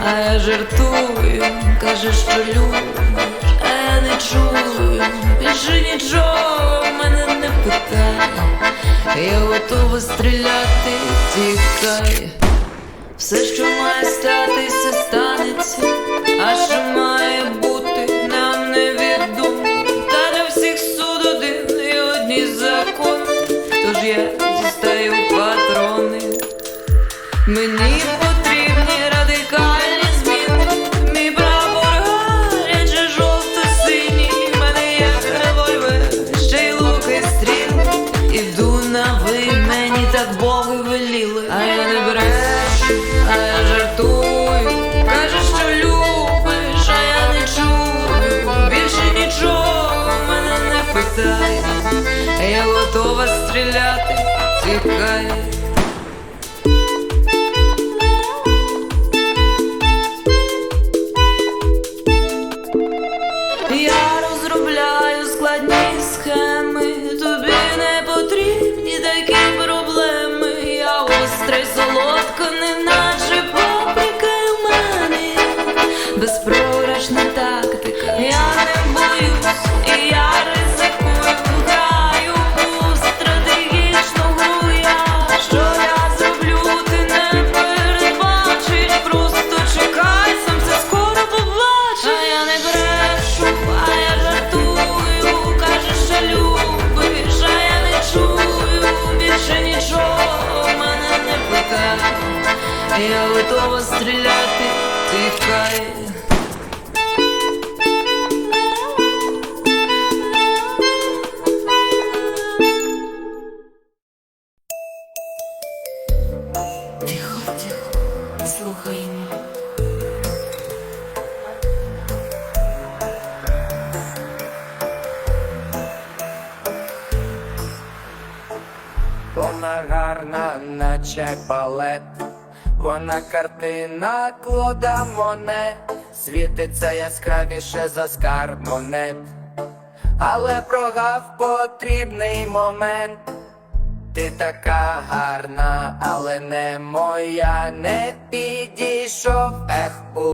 а я жартую. Кажеш, що любиш, а я не чую. Більше нічого мене не питай. Я готова стріляти, тікай. Все, що має статися, станеться. А що має бути, нам невідомо. Та для всіх суд один і одні закони. Тож я дістаю патрони. Мені потрібні радикальні зміни. Мій прапор гаряче жовто-синій. Мене як револьвер, ще й лук і стріли. Іду на ви, мені так боги веліли. А я не брешу, а я жартую. Кажеш, що любиш, а я не чую. Більше нічого мене не питай. Я готова стріляти, тікай. Я розробляю складні схеми. Тобі не потрібні такі проблеми. Я остра й солодка, неначе паприка в мене. Безпрограшна тактика. Я не боюсь і я ризикую. Граю у стратегічну гру я. Що я зроблю, ти не передбачиш. Просто чекай, сам це скоро побачиш. А я не брешу, а я жартую. Кажеш, що любиш, а я не чую. Більше нічого мене не питай. Я готова стріляти, тікай. Тихо, тихо, слухаймо. Вона гарна, наче балет. Вона картина Клода Моне. Світиться яскравіше за скарб монет. Але прогав потрібний момент. Ти така гарна, але не моя. Не підійшов, ех,